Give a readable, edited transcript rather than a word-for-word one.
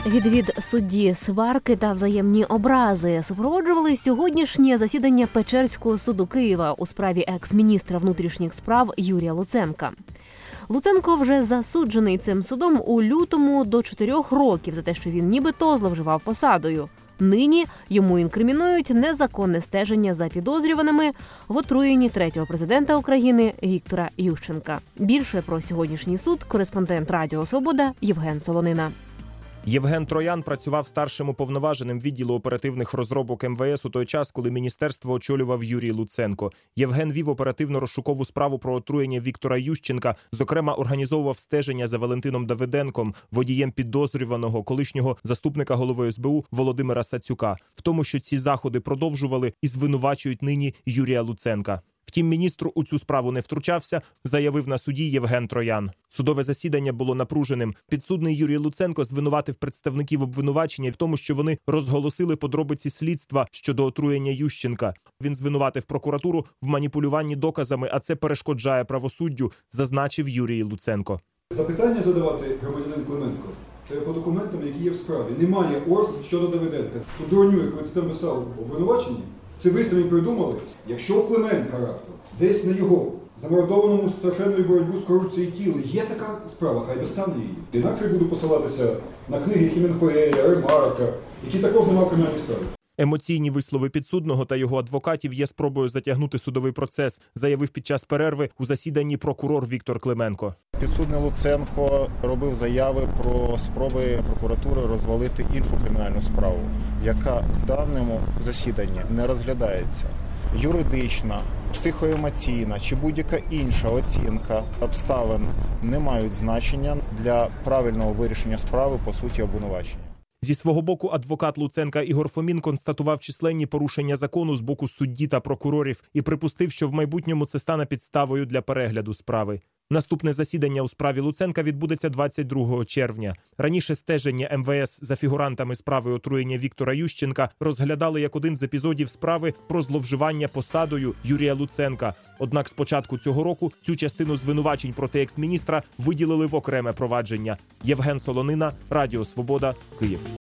Відвід судді, сварки та взаємні образи супроводжували сьогоднішнє засідання Печерського суду Києва у справі екс-міністра внутрішніх справ Юрія Луценка. Луценко вже засуджений цим судом у лютому до 4 років за те, що він нібито зловживав посадою. Нині йому інкримінують незаконне стеження за підозрюваними в отруєнні 3-го президента України Віктора Ющенка. Більше про сьогоднішній суд кореспондент Радіо Свобода Євген Солонина. Євген Троян працював старшим уповноваженим відділу оперативних розробок МВС у той час, коли міністерство очолював Юрій Луценко. Євген вів оперативно-розшукову справу про отруєння Віктора Ющенка, зокрема, організовував стеження за Валентином Давиденком, водієм підозрюваного колишнього заступника голови СБУ Володимира Сацюка, в тому, що ці заходи продовжували і звинувачують нині Юрія Луценка. Втім, міністр у цю справу не втручався, заявив на суді Євген Троян. Судове засідання було напруженим. Підсудний Юрій Луценко звинуватив представників обвинувачення в тому, що вони розголосили подробиці слідства щодо отруєння Ющенка. Він звинуватив прокуратуру в маніпулюванні доказами, а це перешкоджає правосуддю, зазначив Юрій Луценко. Запитання задавати громадянин Клименко по документам, які є в справі. Немає ОРС щодо Давиденка. Ту дурню, яку ти там писав в обвинуваченні, це ви самі придумали. Якщо у Клименка раптом, десь на його замордованому страшенною боротьбу з корупцією тілі є така справа, хай достане її. Інакше я буду посилатися на книги Хемінгуея, Ремарка, які також немає в кримінальній справі. Емоційні вислови підсудного та його адвокатів є спробою затягнути судовий процес, заявив під час перерви у засіданні прокурор Віктор Клименко. Підсудний Луценко робив заяви про спроби прокуратури розвалити іншу кримінальну справу, яка в даному засіданні не розглядається. Юридична, психоемоційна чи будь-яка інша оцінка обставин не мають значення для правильного вирішення справи по суті обвинувачення. Зі свого боку, адвокат Луценка Ігор Фомін констатував численні порушення закону з боку судді та прокурорів і припустив, що в майбутньому це стане підставою для перегляду справи. Наступне засідання у справі Луценка відбудеться 22 червня. Раніше стеження МВС за фігурантами справи отруєння Віктора Ющенка розглядали як один з епізодів справи про зловживання посадою Юрія Луценка. Однак з початку цього року цю частину звинувачень проти екс-міністра виділили в окреме провадження. Євген Солонина, Радіо Свобода, Київ.